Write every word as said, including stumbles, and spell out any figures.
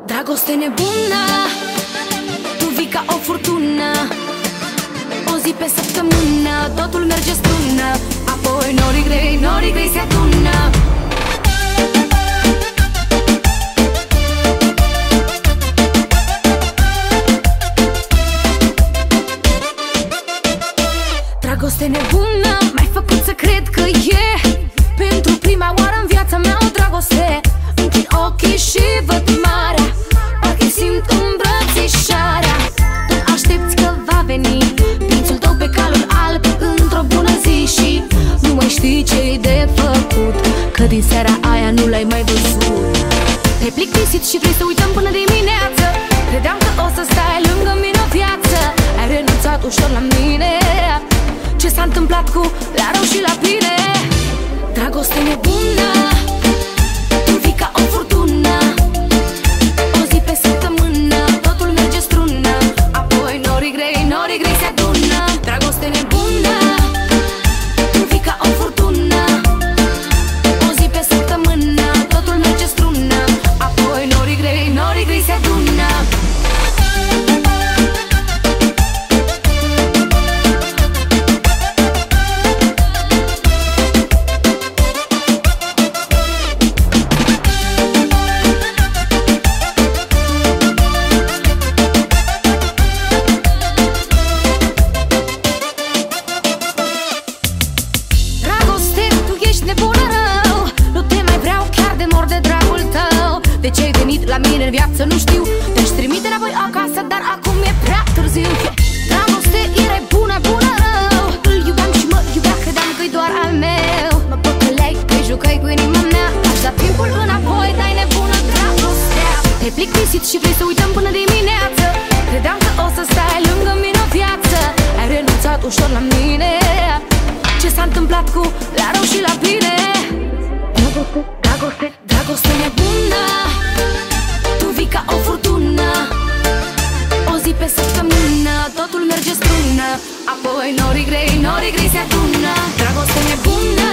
Dragoste nebună, tu vii ca o furtună. O zi pe săptămână, totul merge strună. Apoi norii grei, norii grei se adună. Dragoste nebună, m-ai făcut să cred că e pentru prima oară în viața mea o dragoste. Închid ochii și văd marea, parcă simt îmbrățișarea. Tu aștepți că va veni prințul tău pe calul alb într-o bună zi și nu mai știi ce-i de făcut, că din seara aia nu l-ai mai văzut. Te-ai plictisit și vrei să uităm până dimineață. Credeam că o să stai lângă mine o viață. Ai renunțat ușor la mine. Ce s-a întâmplat cu la rău și la bine? Dragoste nebună, tu vii ca o furtună. O zi pe săptămână, totul merge strună. Apoi norii grei, norii grei se adună. Dragoste nebună, tu vii ca o furtună. O zi pe săptămână, totul merge strună. Apoi norii grei, norii grei se adună. Ce-ai venit la mine în viață nu știu. Te-aș trimite înapoi acasă, dar acum e prea târziu. Dragoste, erai bună, bună, rău. Îl iubeam și mă iubea, credeam că-i doar al meu. Mă păcăleai, că-i jucai cu inima mea. Aș da timpul înapoi, dai nebună dragostea. Te-ai plictisit și vrei să uităm până dimineață. Credeam că o să stai lângă mine o viață. Ai renunțat ușor la mine. Ce s-a întâmplat cu la rău și la bine? Dragoste, dragoste, dragoste nebună, tu vii ca o furtună. O zi pe săptămână, totul merge strună. Apoi norii grei, norii grei se adună. Dragoste nebună,